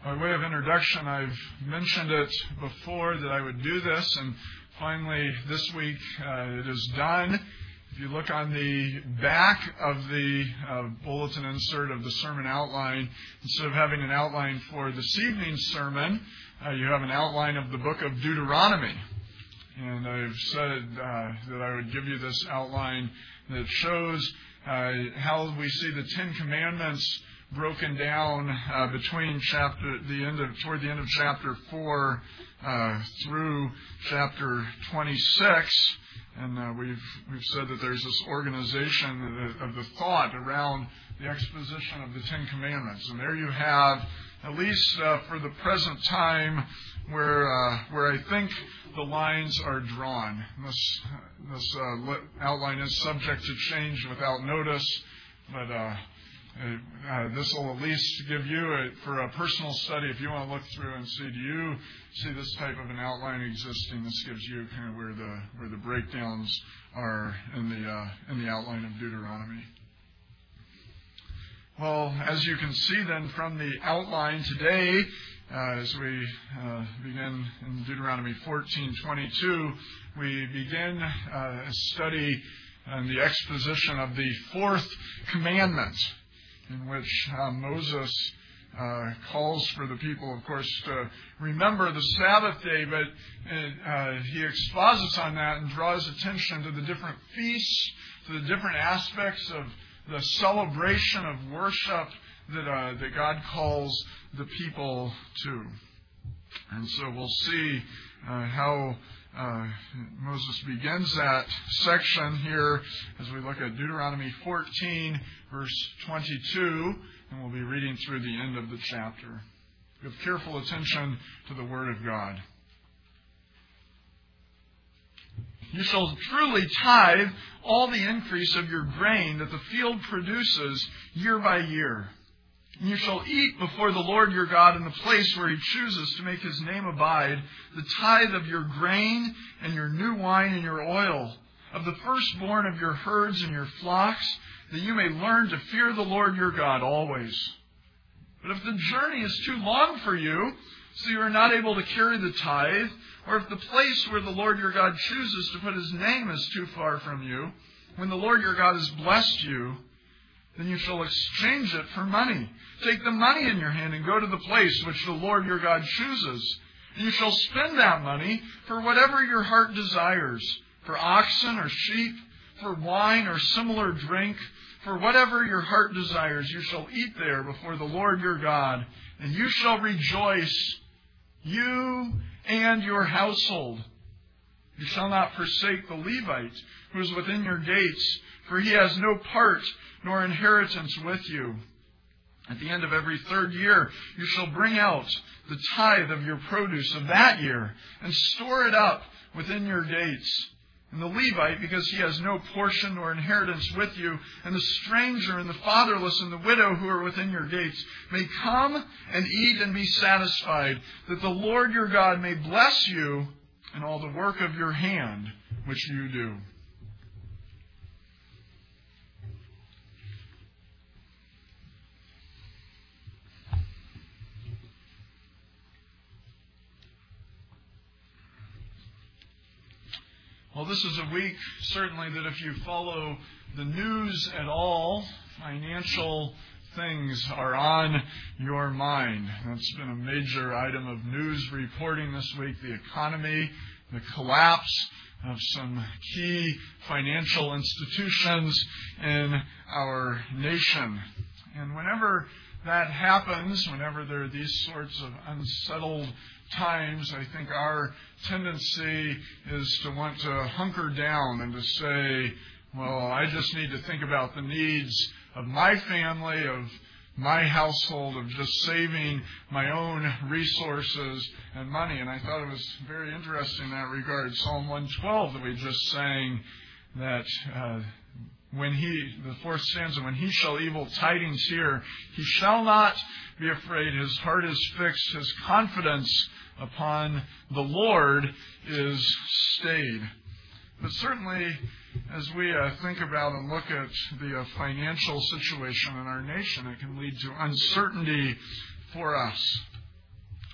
By way of introduction, I've mentioned it before that I would do this, and finally this week it is done. If you look on the back of the bulletin insert of the sermon outline, instead of having an outline for this evening's sermon, you have an outline of the book of Deuteronomy. And I've said that I would give you this outline that shows how we see the Ten Commandments broken down between toward the end of chapter 4 through chapter 26. And we've said that there's this organization of the thought around the exposition of the Ten Commandments. And there you have, at least for the present time, where I think the lines are drawn. This outline is subject to change without notice, but this will at least give you, for a personal study, if you want to look through and see, do you see this type of an outline existing? This gives you kind of where the breakdowns are in the outline of Deuteronomy. Well, as you can see then from the outline today, as we begin in Deuteronomy 14:22, we begin a study on the exposition of the fourth commandment, in which Moses calls for the people, of course, to remember the Sabbath day, but he exposits on that and draws attention to the different feasts, to the different aspects of the celebration of worship that God calls the people to. And so we'll see how Moses begins that section here as we look at Deuteronomy 14, verse 22, and we'll be reading through the end of the chapter. Give careful attention to the Word of God. You shall truly tithe all the increase of your grain that the field produces year by year. And you shall eat before the Lord your God in the place where He chooses to make His name abide, the tithe of your grain and your new wine and your oil, of the firstborn of your herds and your flocks, that you may learn to fear the Lord your God always. But if the journey is too long for you, so you are not able to carry the tithe, or if the place where the Lord your God chooses to put His name is too far from you, when the Lord your God has blessed you, then you shall exchange it for money. Take the money in your hand and go to the place which the Lord your God chooses. And you shall spend that money for whatever your heart desires, for oxen or sheep, for wine or similar drink, for whatever your heart desires. You shall eat there before the Lord your God, and you shall rejoice, you and your household. You shall not forsake the Levite who is within your gates, for he has no part nor inheritance with you. At the end of every third year, you shall bring out the tithe of your produce of that year and store it up within your gates. And the Levite, because he has no portion nor inheritance with you, and the stranger and the fatherless and the widow who are within your gates, may come and eat and be satisfied, that the Lord your God may bless you in all the work of your hand which you do. Well, this is a week, certainly, that if you follow the news at all, financial things are on your mind. That's been a major item of news reporting this week, the economy, the collapse of some key financial institutions in our nation. And whenever that happens, whenever there are these sorts of unsettled times, I think our tendency is to want to hunker down and to say, well, I just need to think about the needs of my family, of my household, of just saving my own resources and money. And I thought it was very interesting in that regard. Psalm 112 that we just sang, that the fourth stanza, when he shall evil tidings hear, he shall not be afraid. His heart is fixed. His confidence upon the Lord is stayed. But certainly, as we think about and look at the financial situation in our nation, it can lead to uncertainty for us.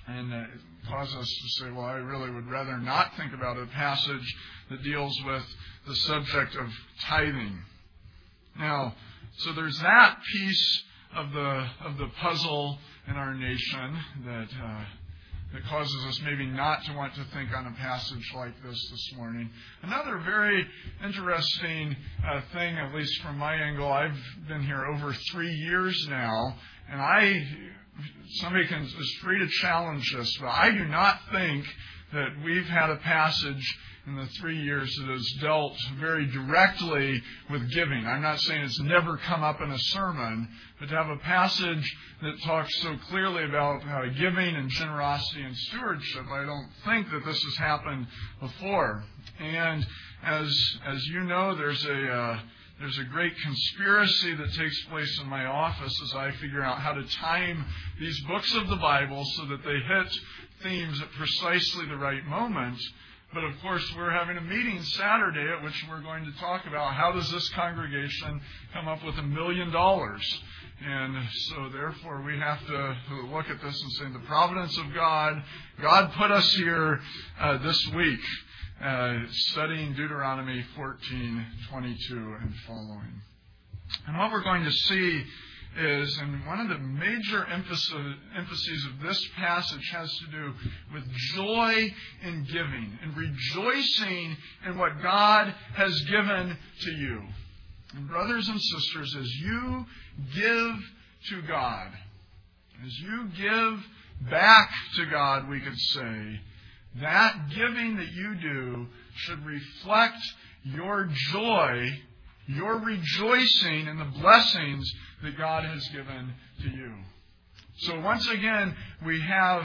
And it causes us to say, well, I really would rather not think about a passage that deals with the subject of tithing. Now, so there's that piece of the puzzle in our nation that causes us maybe not to want to think on a passage like this morning. Another very interesting thing, at least from my angle, I've been here over 3 years now, and somebody is free to challenge this, but I do not think that we've had a passage in the 3 years that has dealt very directly with giving. I'm not saying it's never come up in a sermon, but to have a passage that talks so clearly about giving and generosity and stewardship, I don't think that this has happened before. And as you know, there's a great conspiracy that takes place in my office as I figure out how to time these books of the Bible so that they hit themes at precisely the right moment. But of course, we're having a meeting Saturday at which we're going to talk about how does this congregation come up with $1 million. And so therefore we have to look at this and say the providence of God. God put us here this week studying Deuteronomy 14:22 and following. And what we're going to see is, and one of the major emphases of this passage has to do with joy in giving and rejoicing in what God has given to you. And brothers and sisters, as you give to God, as you give back to God, we could say, that giving that you do should reflect your joy, your rejoicing in the blessings that God has given to you. So once again, we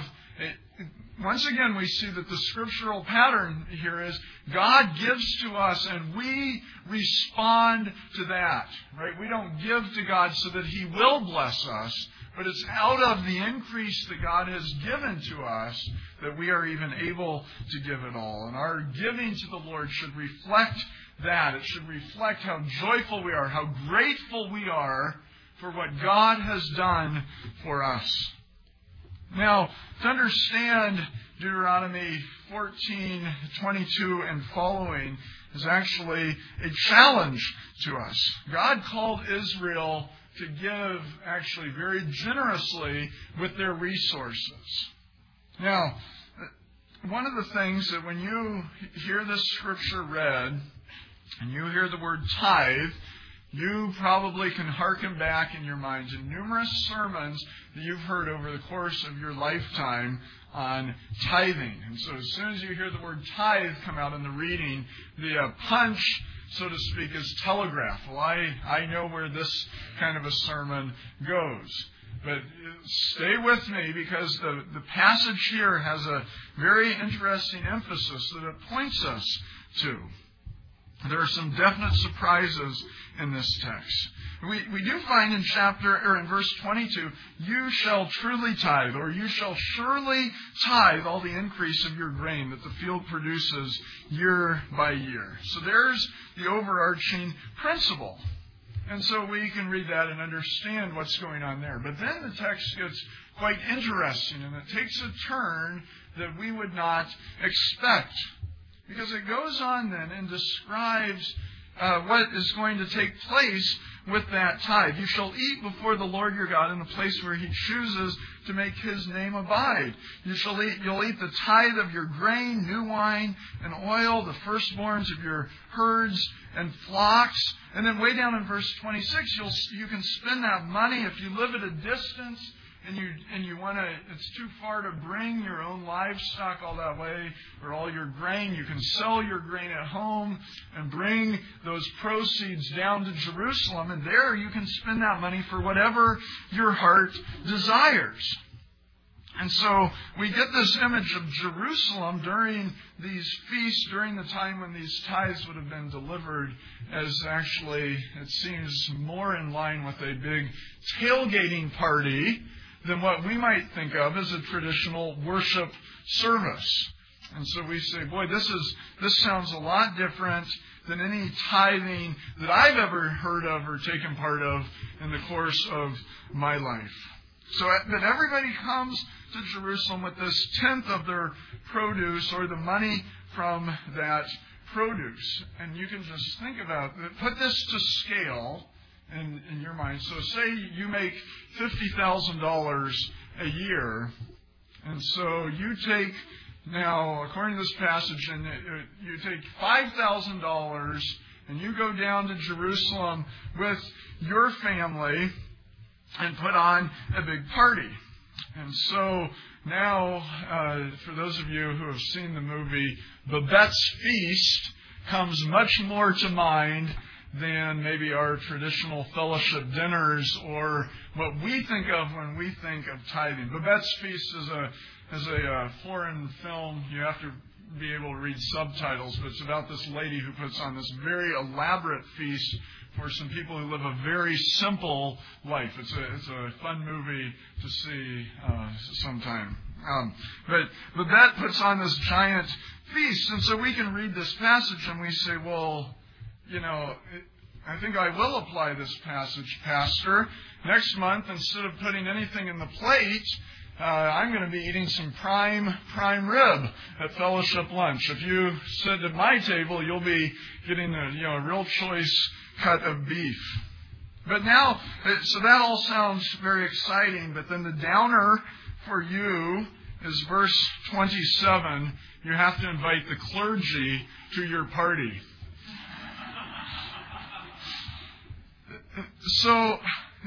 see that the scriptural pattern here is God gives to us and we respond to that. Right? We don't give to God so that He will bless us, but it's out of the increase that God has given to us that we are even able to give it all. And our giving to the Lord should reflect that. It should reflect how joyful we are, how grateful we are for what God has done for us. Now, to understand Deuteronomy 14:22 and following is actually a challenge to us. God called Israel to give actually very generously with their resources. Now, one of the things that when you hear this scripture read and you hear the word tithe, you probably can hearken back in your mind to numerous sermons that you've heard over the course of your lifetime on tithing. And so as soon as you hear the word tithe come out in the reading, the punch, so to speak, is telegraph. Well, I know where this kind of a sermon goes. But stay with me because the passage here has a very interesting emphasis that it points us to. There are some definite surprises in this text. We do find in verse 22, you shall truly tithe, or you shall surely tithe all the increase of your grain that the field produces year by year. So there's the overarching principle. And so we can read that and understand what's going on there. But then the text gets quite interesting, and it takes a turn that we would not expect. Because it goes on then and describes what is going to take place with that tithe. You shall eat before the Lord your God in the place where He chooses to make His name abide. You'll eat the tithe of your grain, new wine, and oil, the firstborns of your herds and flocks. And then way down in verse 26, you can spend that money if you live at a distance and you want to, it's too far to bring your own livestock all that way or all your grain. You can sell your grain at home and bring those proceeds down to Jerusalem, and there you can spend that money for whatever your heart desires. And so we get this image of Jerusalem during these feasts, during the time when these tithes would have been delivered, as actually, it seems, more in line with a big tailgating party than what we might think of as a traditional worship service. And so we say, boy, this sounds a lot different than any tithing that I've ever heard of or taken part of in the course of my life. So that everybody comes to Jerusalem with this tenth of their produce, or the money from that produce. And you can just think about it. Put this to scale in your mind. So say you make $50,000 a year. And so you take, now, according to this passage, and you take $5,000 and you go down to Jerusalem with your family and put on a big party. And so now, for those of you who have seen the movie, Babette's Feast comes much more to mind than maybe our traditional fellowship dinners or what we think of when we think of tithing. Babette's Feast is a foreign film. You have to be able to read subtitles, but it's about this lady who puts on this very elaborate feast for some people who live a very simple life. It's a fun movie to see sometime. But Babette puts on this giant feast, and so we can read this passage and we say, well, I think I will apply this passage, Pastor. Next month, instead of putting anything in the plate, I'm going to be eating some prime rib at fellowship lunch. If you sit at my table, you'll be getting a real choice cut of beef. But now, so that all sounds very exciting, but then the downer for you is verse 27. You have to invite the clergy to your party. So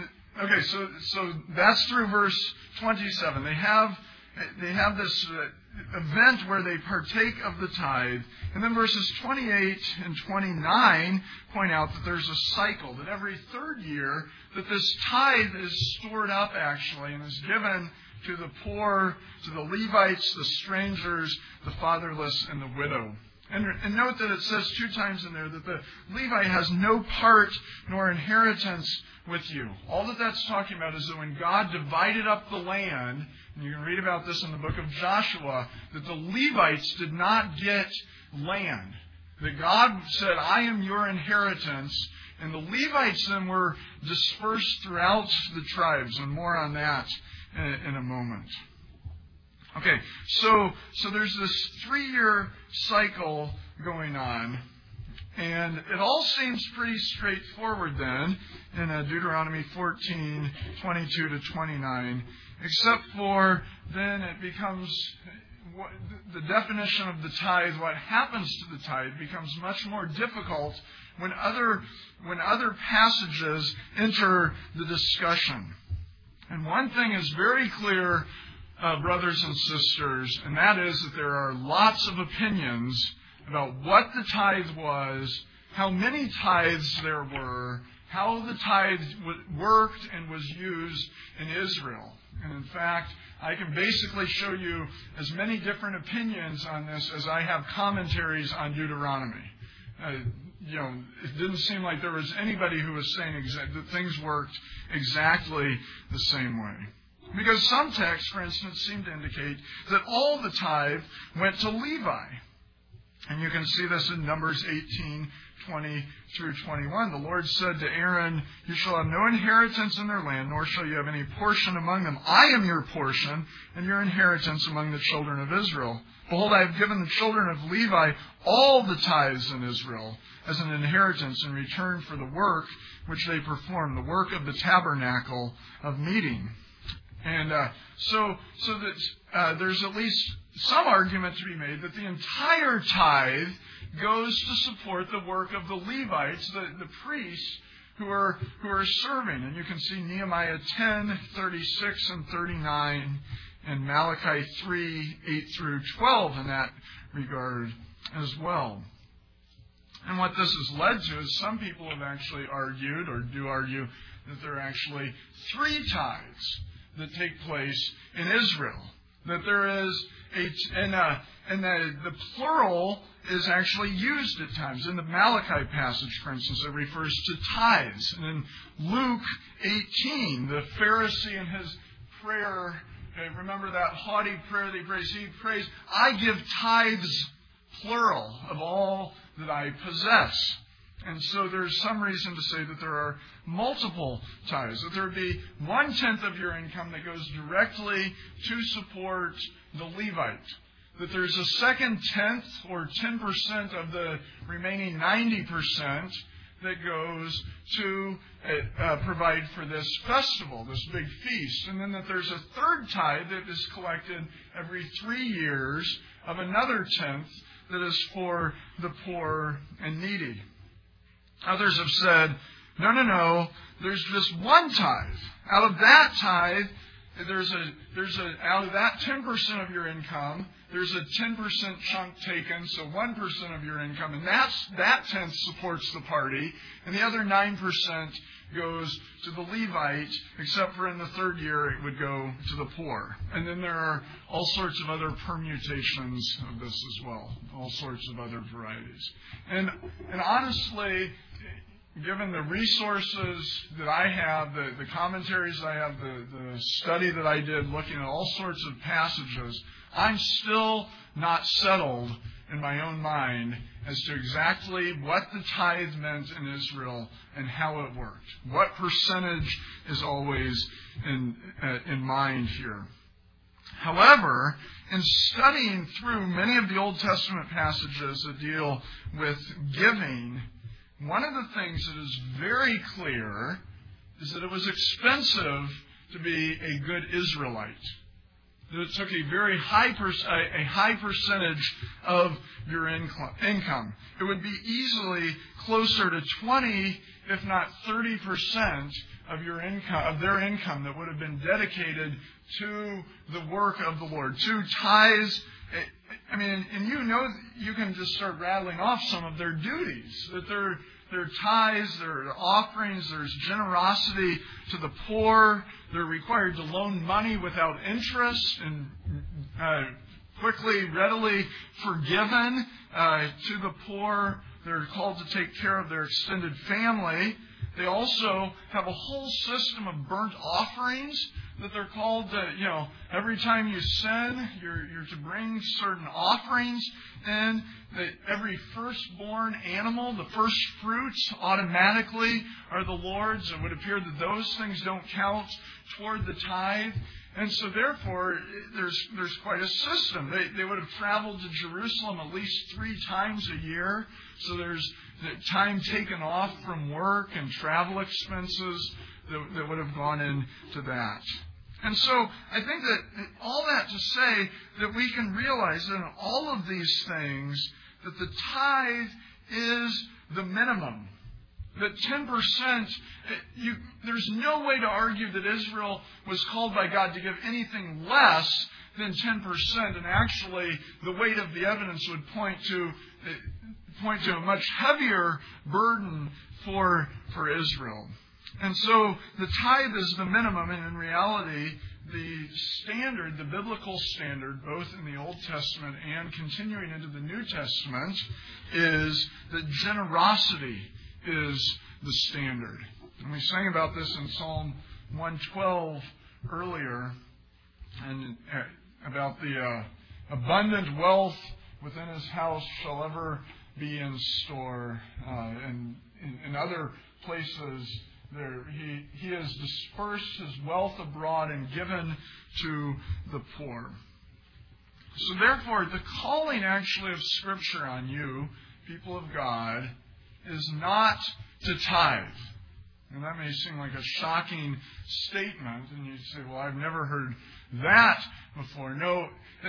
that's through verse 27. They have this event where they partake of the tithe. And then verses 28 and 29 point out that there's a cycle, that every third year that this tithe is stored up actually and is given to the poor, to the Levites, the strangers, the fatherless, and the widow. And note that it says 2 times in there that the Levite has no part nor inheritance with you. All that that's talking about is that when God divided up the land, and you can read about this in the book of Joshua, that the Levites did not get land. That God said, I am your inheritance. And the Levites then were dispersed throughout the tribes. And more on that in a moment. Okay, so there's this 3-year cycle going on. And it all seems pretty straightforward then in Deuteronomy 14, 22 to 29. Except for then it becomes, the definition of the tithe, what happens to the tithe, becomes much more difficult when other passages enter the discussion. And one thing is very clear, brothers and sisters, and that is that there are lots of opinions about what the tithe was, how many tithes there were, how the tithe worked and was used in Israel. And in fact, I can basically show you as many different opinions on this as I have commentaries on Deuteronomy. It didn't seem like there was anybody who was saying that things worked exactly the same way. Because some texts, for instance, seem to indicate that all the tithe went to Levi. And you can see this in Numbers 18, 20 through 21. The Lord said to Aaron, you shall have no inheritance in their land, nor shall you have any portion among them. I am your portion and your inheritance among the children of Israel. Behold, I have given the children of Levi all the tithes in Israel as an inheritance in return for the work which they perform, the work of the tabernacle of meeting. And so that there's at least some argument to be made that the entire tithe goes to support the work of the Levites, the priests who are serving. And you can see Nehemiah 10, 36 and 39, and Malachi 3, 8 through 12 in that regard as well. And what this has led to is some people have actually argued, or do argue, that there are actually 3 tithes that take place in Israel. That there is the plural is actually used at times. In the Malachi passage, for instance, it refers to tithes. And in Luke 18, the Pharisee in his prayer, remember that haughty prayer that he prays? He prays, I give tithes, plural, of all that I possess. And so there's some reason to say that there are multiple tithes, that there would be 1/10 of your income that goes directly to support the Levite, that there's a second tenth or 10% of the remaining 90% that goes to provide for this festival, this big feast, and then that there's a third tithe that is collected every 3 years of another tenth that is for the poor and needy. Others have said, no, there's just one tithe. Out of that tithe, out of that 10% of your income, there's a 10% chunk taken, so 1% of your income, and that tenth supports the party, and the other 9% goes to the Levite, except for in the third year it would go to the poor. And then there are all sorts of other permutations of this as well, all sorts of other varieties. And honestly, given the resources that I have, the commentaries I have, the study that I did looking at all sorts of passages, I'm still not settled in my own mind as to exactly what the tithe meant in Israel and how it worked. What percentage is always in mind here. However, in studying through many of the Old Testament passages that deal with giving, one of the things that is very clear is that it was expensive to be a good Israelite. That it took a very high percentage of your income. It would be easily closer to 20, if not 30% of your income, of their income, that would have been dedicated to the work of the Lord, to tithes. I mean, and you can just start rattling off some of their duties, that their tithes, their offerings, there's generosity to the poor. They're required to loan money without interest and quickly, readily forgiven to the poor. They're called to take care of their extended family. They also have a whole system of burnt offerings that they're called to, every time you sin, you're to bring certain offerings. And every firstborn animal, the first fruits, automatically are the Lord's. It would appear that those things don't count toward the tithe. And so therefore, there's quite a system. They would have traveled to Jerusalem at least 3 times a year. So there's the time taken off from work and travel expenses that would have gone into that. And so I think that all that to say that we can realize that in all of these things that the tithe is the minimum. That 10%, there's no way to argue that Israel was called by God to give anything less than 10%. And actually, the weight of the evidence would point to a much heavier burden for Israel. And so the tithe is the minimum, and in reality, the standard, the biblical standard, both in the Old Testament and continuing into the New Testament, is that generosity is the standard. And we sang about this in Psalm 112 earlier, and about the abundant wealth within his house shall ever be in store. And in other places, he has dispersed his wealth abroad and given to the poor. So therefore, the calling actually of Scripture on you, people of God, is not to tithe. And that may seem like a shocking statement, and you say, well, I've never heard that before. No,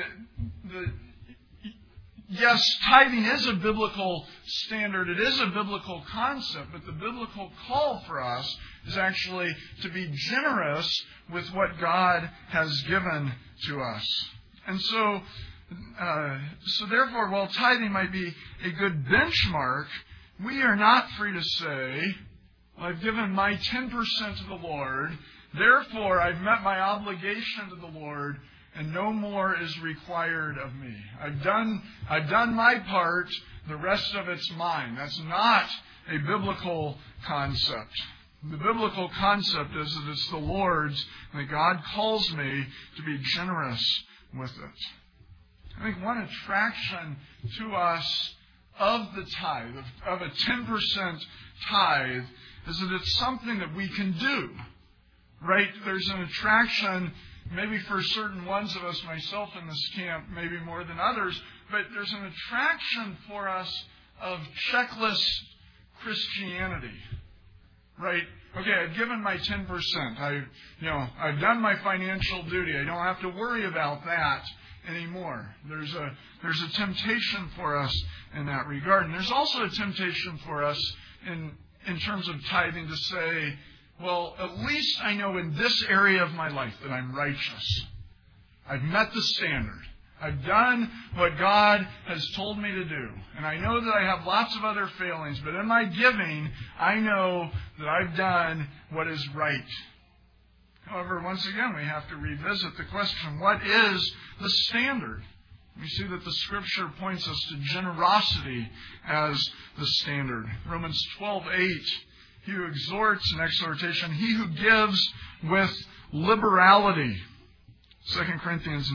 yes, tithing is a biblical standard. It is a biblical concept, but the biblical call for us is actually to be generous with what God has given to us. And so therefore, while tithing might be a good benchmark, we are not free to say, well, I've given my 10% to the Lord, therefore I've met my obligation to the Lord, and no more is required of me. I've done my part, the rest of it's mine. That's not a biblical concept. The biblical concept is that it's the Lord's, and that God calls me to be generous with it. I think one attraction to us of the tithe, of a 10% tithe, is that it's something that we can do. Right? There's an attraction, maybe for certain ones of us, myself in this camp, maybe more than others, but there's an attraction for us of checklist Christianity. Right? Okay, I've given my 10%. I've done my financial duty. I don't have to worry about that anymore. There's a temptation for us in that regard. And there's also a temptation for us in terms of tithing to say, well, at least I know in this area of my life that I'm righteous. I've met the standard. I've done what God has told me to do. And I know that I have lots of other failings, but in my giving, I know that I've done what is right. However, once again, we have to revisit the question, what is the standard? We see that the Scripture points us to generosity as the standard. Romans 12:8, he who exhorts, an exhortation, he who gives with liberality. 2 Corinthians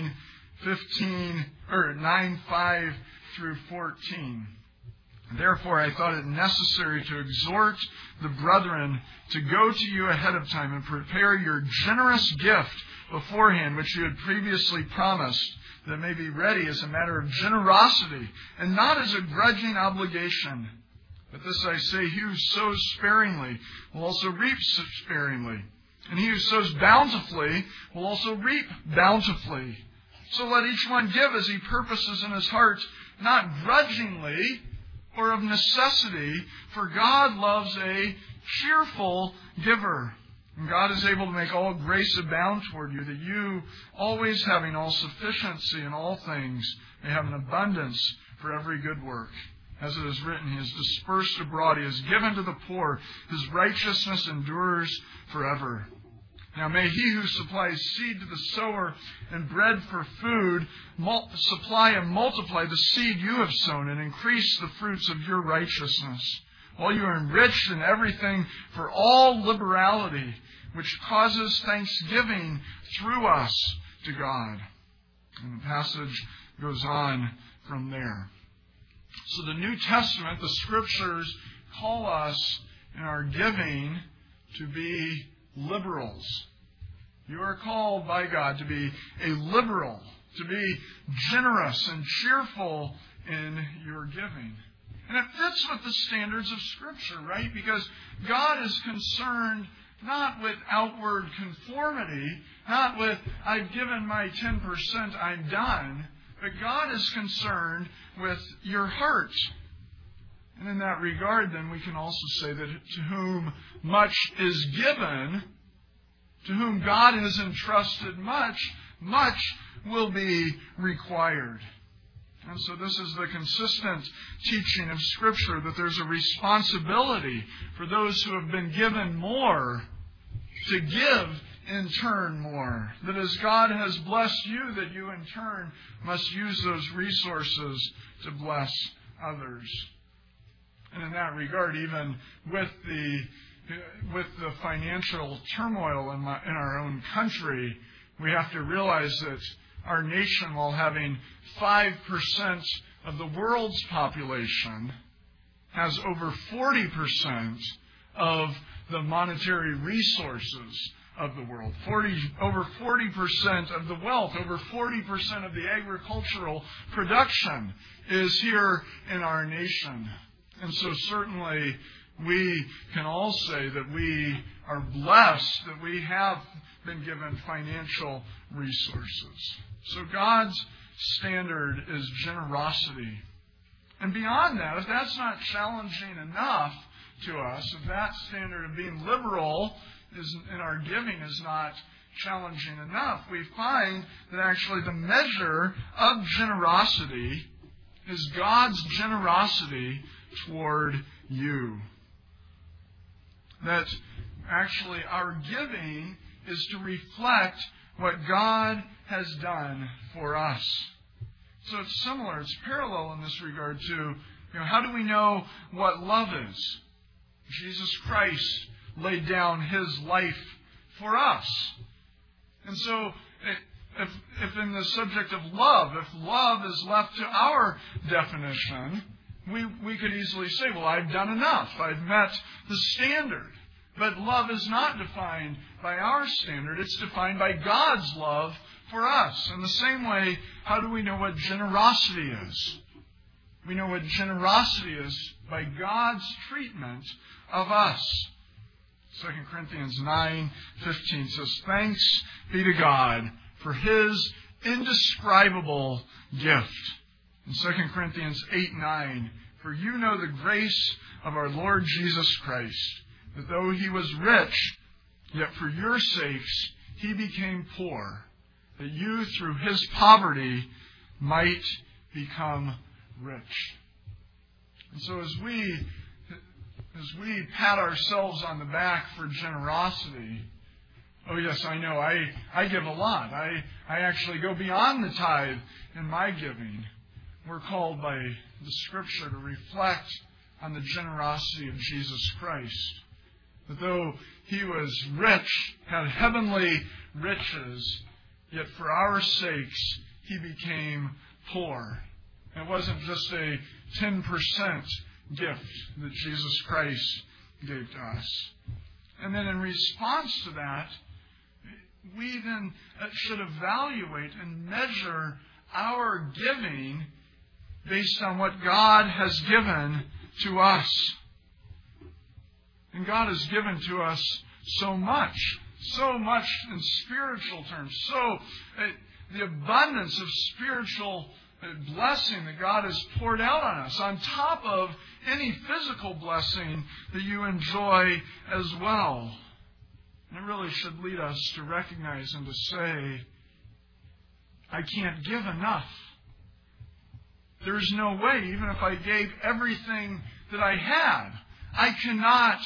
9:5 through 14. Therefore, I thought it necessary to exhort the brethren to go to you ahead of time and prepare your generous gift beforehand, which you had previously promised, that it may be ready as a matter of generosity and not as a grudging obligation. But this I say, he who sows sparingly will also reap sparingly, and he who sows bountifully will also reap bountifully. So let each one give as he purposes in his heart, not grudgingly or of necessity, for God loves a cheerful giver. And God is able to make all grace abound toward you, that you, always having all sufficiency in all things, may have an abundance for every good work. As it is written, he has dispersed abroad, he has given to the poor, his righteousness endures forever. Now may he who supplies seed to the sower and bread for food supply and multiply the seed you have sown and increase the fruits of your righteousness, while you are enriched in everything for all liberality, which causes thanksgiving through us to God. And the passage goes on from there. So the New Testament, the Scriptures, call us in our giving to be liberals. You are called by God to be a liberal, to be generous and cheerful in your giving. And it fits with the standards of Scripture, right? Because God is concerned not with outward conformity, not with, I've given my 10%, I'm done, but God is concerned with your heart. And in that regard, then, we can also say that to whom much is given, to whom God has entrusted much, much will be required. And so this is the consistent teaching of Scripture, that there's a responsibility for those who have been given more to give in turn more. That as God has blessed you, that you in turn must use those resources to bless others. And in that regard, even with the financial turmoil in our own country, we have to realize that our nation, while having 5% of the world's population, has over 40% of the monetary resources of the world. Over 40% of the wealth, over 40% of the agricultural production is here in our nation. And so certainly we can all say that we are blessed that we have been given financial resources. So God's standard is generosity. And beyond that, if that's not challenging enough to us, if that standard of being liberal in our giving is not challenging enough, we find that actually the measure of generosity is God's generosity toward you. That actually our giving is to reflect what God has done for us. So it's similar, it's parallel in this regard to, how do we know what love is? Jesus Christ laid down His life for us. And so if in the subject of love, if love is left to our definition, we could easily say, well, I've done enough. I've met the standard. But love is not defined by our standard. It's defined by God's love for us. In the same way, how do we know what generosity is? We know what generosity is by God's treatment of us. 2 Corinthians 9:15 says, "Thanks be to God for His indescribable gift." In 2 Corinthians 8:9, "For you know the grace of our Lord Jesus Christ, that though He was rich, yet for your sakes He became poor, that you through His poverty might become rich." And so as we pat ourselves on the back for generosity, oh yes, I know, I give a lot. I actually go beyond the tithe in my giving. We're called by the Scripture to reflect on the generosity of Jesus Christ. That though He was rich, had heavenly riches, yet for our sakes He became poor. It wasn't just a 10% gift that Jesus Christ gave to us. And then in response to that, we then should evaluate and measure our giving based on what God has given to us. And God has given to us so much in spiritual terms. So the abundance of spiritual blessing that God has poured out on us, on top of any physical blessing that you enjoy as well. And it really should lead us to recognize and to say, I can't give enough. There's no way, even if I gave everything that I had, I cannot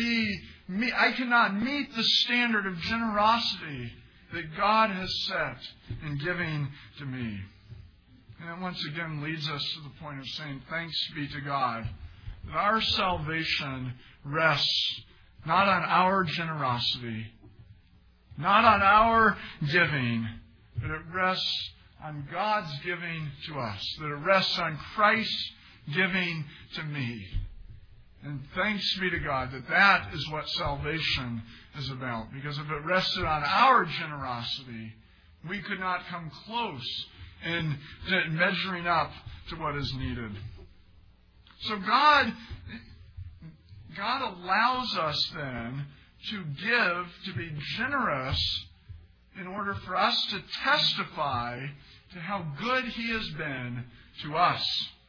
meet the standard of generosity that God has set in giving to me. And it once again leads us to the point of saying, thanks be to God, that our salvation rests not on our generosity, not on our giving, but it rests on God's giving to us, that it rests on Christ's giving to me. And thanks be to God that that is what salvation is about. Because if it rested on our generosity, we could not come close in measuring up to what is needed. So God allows us then to give, to be generous, in order for us to testify to how good He has been to us.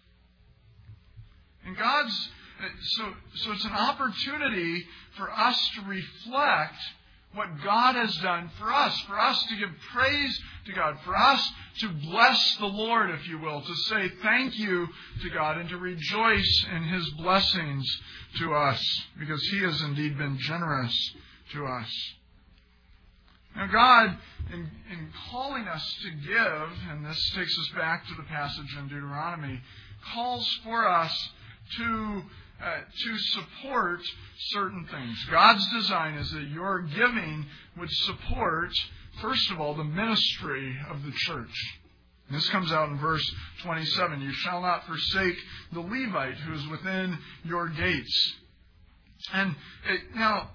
And so it's an opportunity for us to reflect what God has done for us to give praise to God, for us to bless the Lord, if you will, to say thank you to God and to rejoice in His blessings to us, because He has indeed been generous to us. Now God, in calling us to give, and this takes us back to the passage in Deuteronomy, calls for us to support certain things. God's design is that your giving would support, first of all, the ministry of the church. And this comes out in verse 27. You shall not forsake the Levite who is within your gates. And now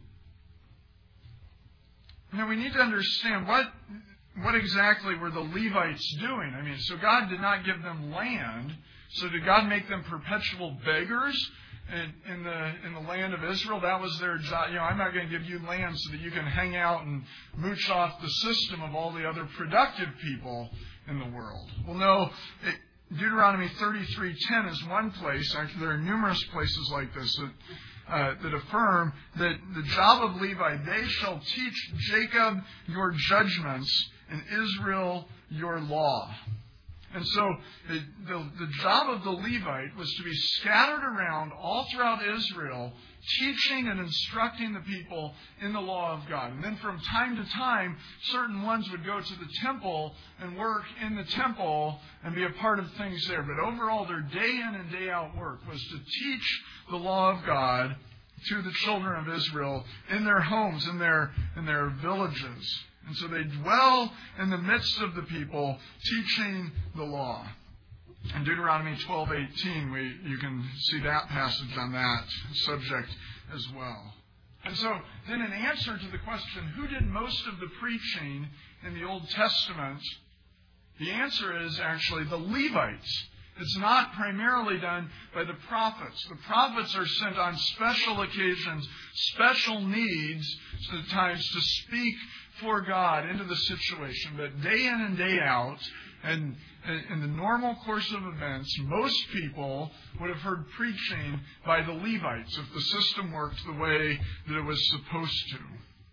we need to understand what exactly were the Levites doing. I mean, so God did not give them land. So did God make them perpetual beggars in the land of Israel? That was their job. I'm not going to give you land so that you can hang out and mooch off the system of all the other productive people in the world. Well, no. Deuteronomy 33:10 is one place. Actually, there are numerous places like this that affirm that the job of Levi, they shall teach Jacob your judgments and Israel your law. And so the job of the Levite was to be scattered around all throughout Israel, teaching and instructing the people in the law of God. And then from time to time, certain ones would go to the temple and work in the temple and be a part of things there. But overall, their day in and day out work was to teach the law of God to the children of Israel in their homes, in their villages. And so they dwell in the midst of the people, teaching the law. In Deuteronomy 12:18, you can see that passage on that subject as well. And so, then in answer to the question, who did most of the preaching in the Old Testament? The answer is actually the Levites. It's not primarily done by the prophets. The prophets are sent on special occasions, special needs, at times to speak for God into the situation. But day in and day out, and in the normal course of events, most people would have heard preaching by the Levites if the system worked the way that it was supposed to.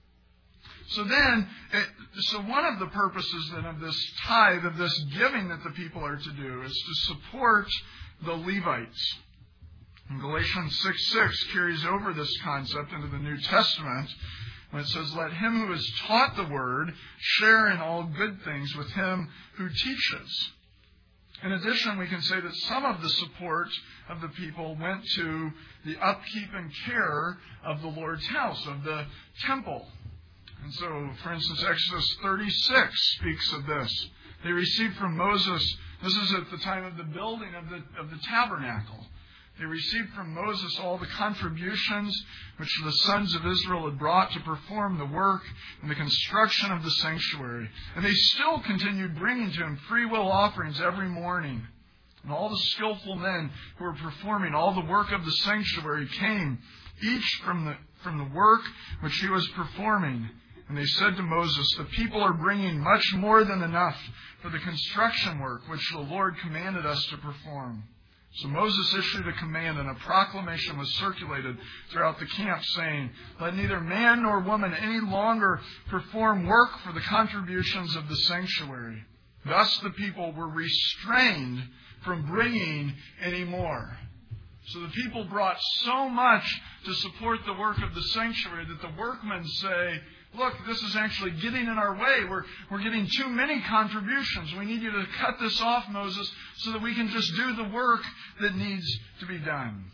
So one of the purposes then of this tithe, of this giving that the people are to do, is to support the Levites. And Galatians 6:6 carries over this concept into the New Testament when it says, "Let him who is taught the word share in all good things with him who teaches." In addition, we can say that some of the support of the people went to the upkeep and care of the Lord's house, of the temple. And so, for instance, Exodus 36 speaks of this. They received from Moses, this is at the time of the building of the tabernacle. They received from Moses all the contributions which the sons of Israel had brought to perform the work and the construction of the sanctuary. And they still continued bringing to him free will offerings every morning. And all the skillful men who were performing all the work of the sanctuary came, each from the work which he was performing. And they said to Moses, "The people are bringing much more than enough for the construction work which the Lord commanded us to perform." So Moses issued a command, and a proclamation was circulated throughout the camp, saying, "Let neither man nor woman any longer perform work for the contributions of the sanctuary." Thus the people were restrained from bringing any more. So the people brought so much to support the work of the sanctuary that the workmen say, "Look, this is actually getting in our way. We're getting too many contributions. We need you to cut this off, Moses, so that we can just do the work that needs to be done."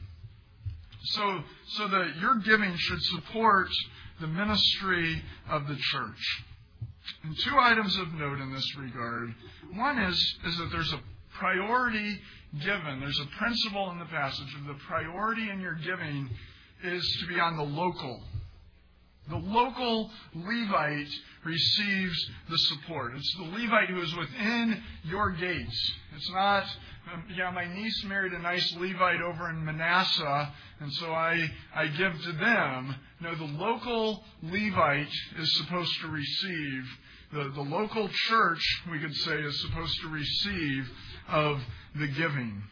So that your giving should support the ministry of the church. And two items of note in this regard. One is that there's a priority given. There's a principle in the passage of the priority in your giving is to be on the local. The local Levite receives the support. It's the Levite who is within your gates. It's not, my niece married a nice Levite over in Manasseh, and so I give to them. No, the local Levite is supposed to receive. The local church, we could say, is supposed to receive of the giving.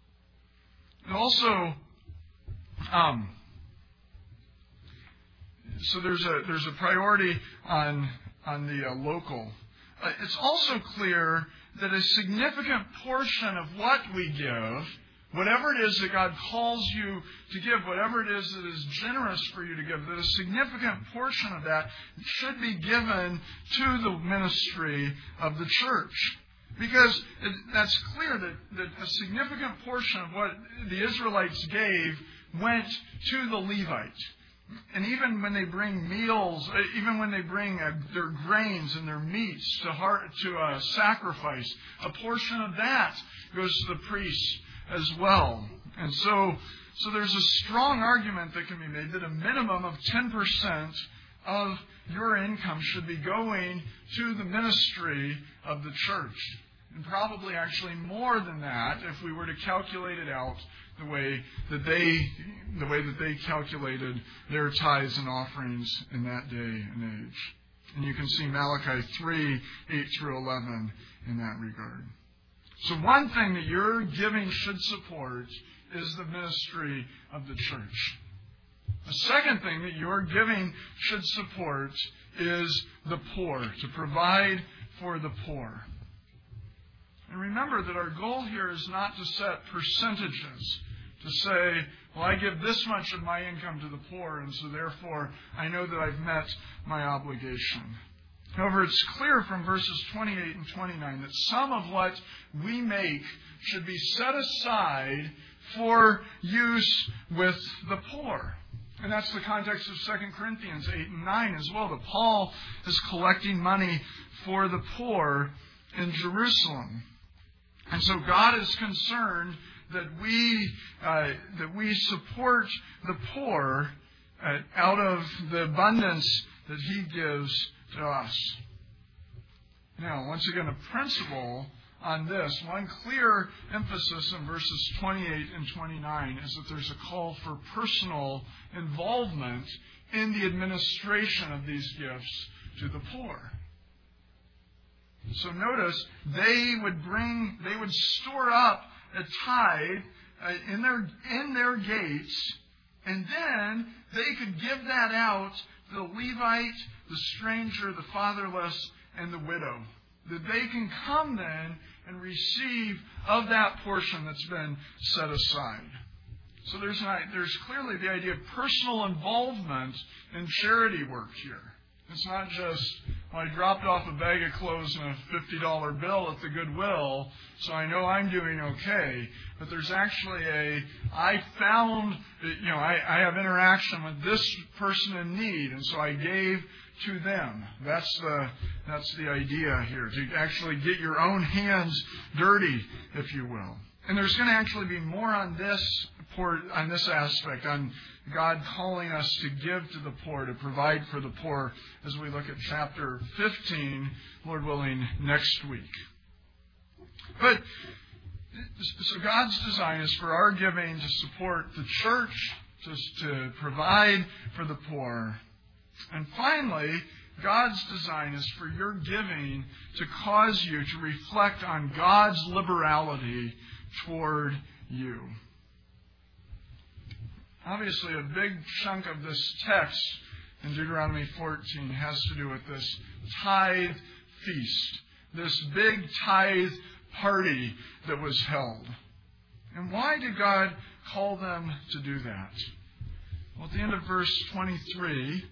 And also, so there's a priority on the local. It's also clear that a significant portion of what we give, whatever it is that God calls you to give, whatever it is that is generous for you to give, that a significant portion of that should be given to the ministry of the church. Because that's clear that a significant portion of what the Israelites gave went to the Levite. And even when they bring meals, even when they bring their grains and their meats to sacrifice, a portion of that goes to the priests as well. And so there's a strong argument that can be made that a minimum of 10% of your income should be going to the ministry of the church. And probably actually more than that if we were to calculate it out the way that they calculated their tithes and offerings in that day and age. And you can see Malachi 3:8-11 in that regard. So one thing that your giving should support is the ministry of the church. The second thing that your giving should support is the poor, to provide for the poor. And remember that our goal here is not to set percentages, to say, well, I give this much of my income to the poor, and so therefore I know that I've met my obligation. However, it's clear from verses 28 and 29 that some of what we make should be set aside for use with the poor. And that's the context of 2 Corinthians 8 and 9 as well, that Paul is collecting money for the poor in Jerusalem. And so God is concerned that we support the poor out of the abundance that He gives to us. Now, once again, a principle on this, one clear emphasis in verses 28 and 29 is that there's a call for personal involvement in the administration of these gifts to the poor. So notice, they would store up a tithe in their gates, and then they could give that out to the Levite, the stranger, the fatherless, and the widow. That they can come then and receive of that portion that's been set aside. So there's clearly the idea of personal involvement in charity work here. It's not just, I dropped off a bag of clothes and a $50 bill at the Goodwill, so I know I'm doing okay. But there's actually I have interaction with this person in need, and so I gave to them. That's the idea here, to actually get your own hands dirty, if you will. And there's going to actually be more on this aspect, on God calling us to give to the poor, to provide for the poor, as we look at chapter 15, Lord willing, next week. But so God's design is for our giving to support the church, to provide for the poor. And finally, God's design is for your giving to cause you to reflect on God's liberality toward you. Obviously, a big chunk of this text in Deuteronomy 14 has to do with this tithe feast, this big tithe party that was held. And why did God call them to do that? Well, at the end of verse 23,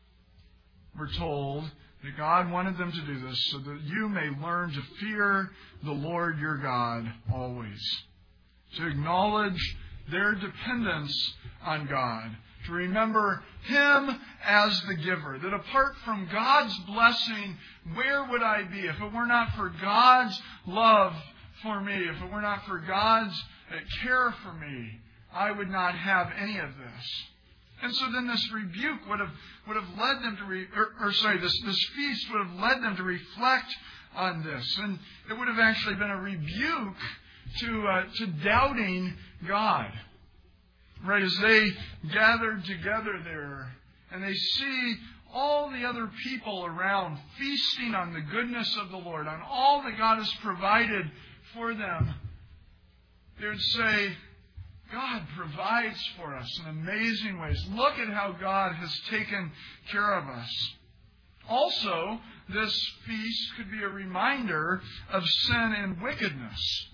we're told that God wanted them to do this so that you may learn to fear the Lord your God always, to acknowledge their dependence on God, to remember Him as the giver, that apart from God's blessing, where would I be? If it were not for God's love for me, if it were not for God's care for me, I would not have any of this. And so then this rebuke would have led them to, this feast would have led them to reflect on this. And it would have actually been a rebuke to doubting God. Right, as they gathered together there and they see all the other people around feasting on the goodness of the Lord, on all that God has provided for them, they would say, God provides for us in amazing ways. Look at how God has taken care of us. Also, this feast could be a reminder of sin and wickedness.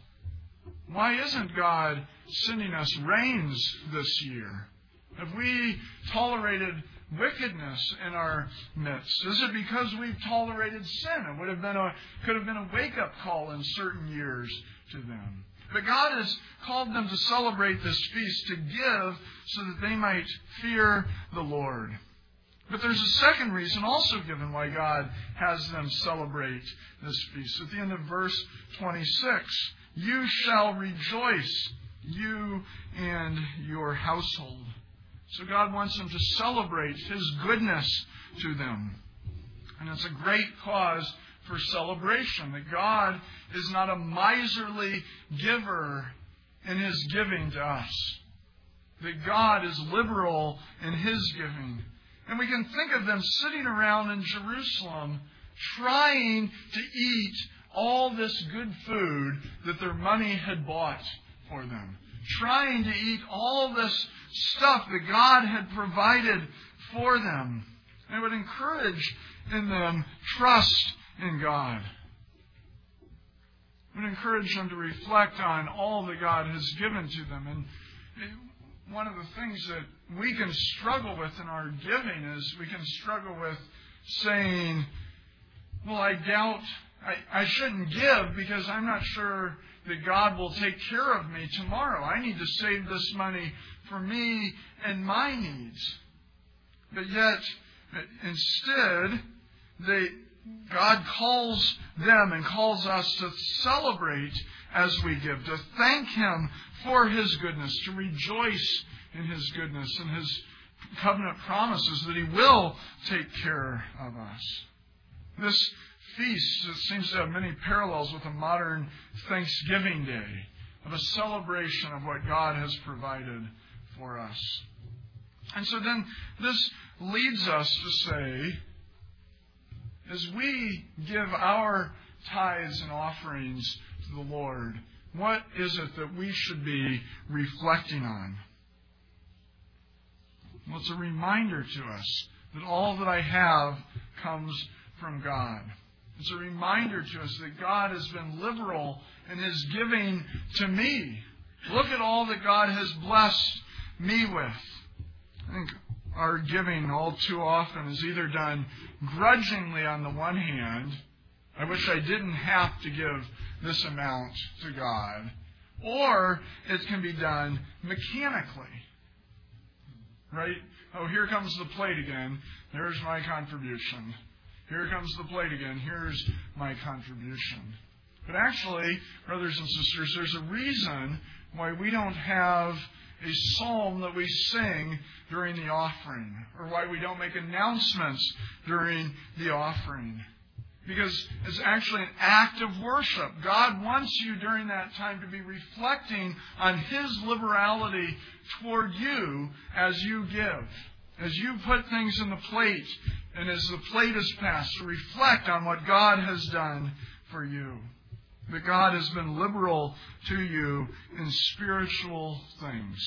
Why isn't God sending us rains this year? Have we tolerated wickedness in our midst? Is it because we've tolerated sin? It could have been a wake-up call in certain years to them. But God has called them to celebrate this feast, to give so that they might fear the Lord. But there's a second reason also given why God has them celebrate this feast. At the end of verse 26, you shall rejoice, you and your household. So God wants them to celebrate His goodness to them. And it's a great cause for celebration, that God is not a miserly giver in His giving to us. That God is liberal in His giving. And we can think of them sitting around in Jerusalem trying to eat all this good food that their money had bought for them. Trying to eat all this stuff that God had provided for them. And it would encourage in them trust in God. It would encourage them to reflect on all that God has given to them. And one of the things that we can struggle with in our giving is we can struggle with saying, well, I doubt I shouldn't give because I'm not sure that God will take care of me tomorrow. I need to save this money for me and my needs. But yet, instead, God calls them and calls us to celebrate as we give, to thank Him for His goodness, to rejoice in His goodness and His covenant promises that He will take care of us. This feast seems to have many parallels with a modern Thanksgiving Day, of a celebration of what God has provided for us. And so then this leads us to say, as we give our tithes and offerings to the Lord, what is it that we should be reflecting on? Well, it's a reminder to us that all that I have comes from God. It's a reminder to us that God has been liberal in His giving to me. Look at all that God has blessed me with. I think our giving all too often is either done grudgingly on the one hand, I wish I didn't have to give this amount to God, or it can be done mechanically. Right? Oh, here comes the plate again. There's my contribution. Here comes the plate again. Here's my contribution. But actually, brothers and sisters, there's a reason why we don't have a psalm that we sing during the offering, or why we don't make announcements during the offering. Because it's actually an act of worship. God wants you during that time to be reflecting on His liberality toward you as you give. As you put things in the plate, and as the plate is passed, to reflect on what God has done for you. That God has been liberal to you in spiritual things.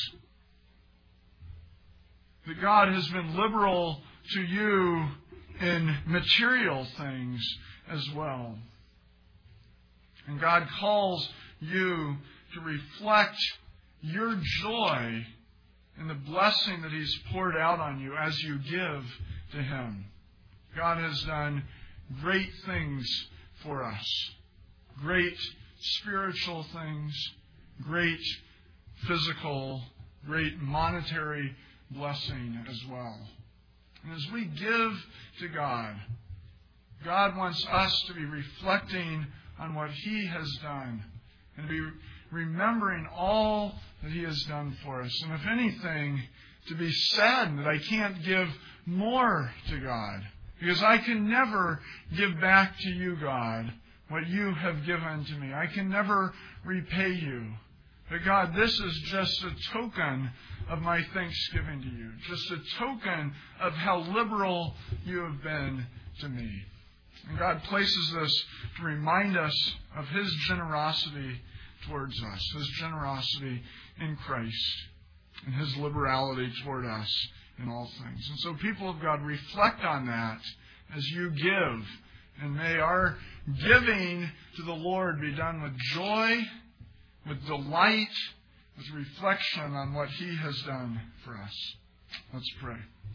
That God has been liberal to you in material things as well. And God calls you to reflect your joy in the blessing that He's poured out on you as you give to Him. God has done great things for us. Great spiritual things, great physical, great monetary blessing as well. And as we give to God, God wants us to be reflecting on what He has done and to be remembering all that He has done for us. And if anything, to be saddened that I can't give more to God, because I can never give back to you, God, what you have given to me. I can never repay you. But God, this is just a token of my thanksgiving to you. Just a token of how liberal you have been to me. And God places this to remind us of His generosity towards us. His generosity in Christ. And His liberality toward us in all things. And so people of God, reflect on that as you give. And may our giving to the Lord be done with joy, with delight, with reflection on what He has done for us. Let's pray.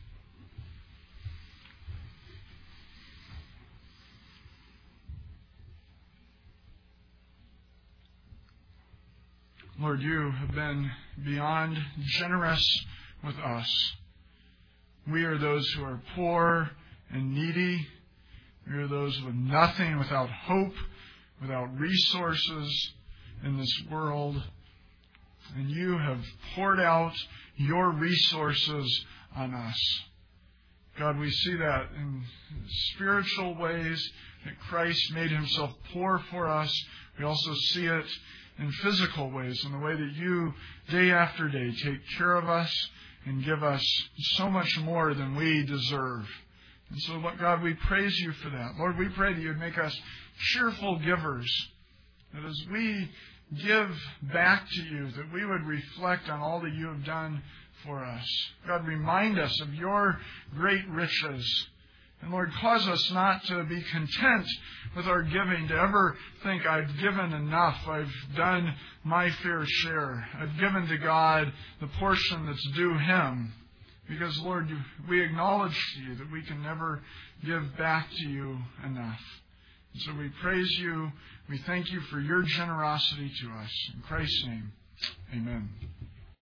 Lord, you have been beyond generous with us. We are those who are poor and needy. We are those with nothing, without hope, without resources in this world. And you have poured out your resources on us. God, we see that in spiritual ways, that Christ made Himself poor for us. We also see it in physical ways, in the way that you, day after day, take care of us and give us so much more than we deserve. And so, God, we praise you for that. Lord, we pray that you would make us cheerful givers. That as we give back to you, that we would reflect on all that you have done for us. God, remind us of your great riches. And Lord, cause us not to be content with our giving, to ever think I've given enough, I've done my fair share. I've given to God the portion that's due Him. Because, Lord, we acknowledge to you that we can never give back to you enough. And so we praise you. We thank you for your generosity to us. In Christ's name, amen.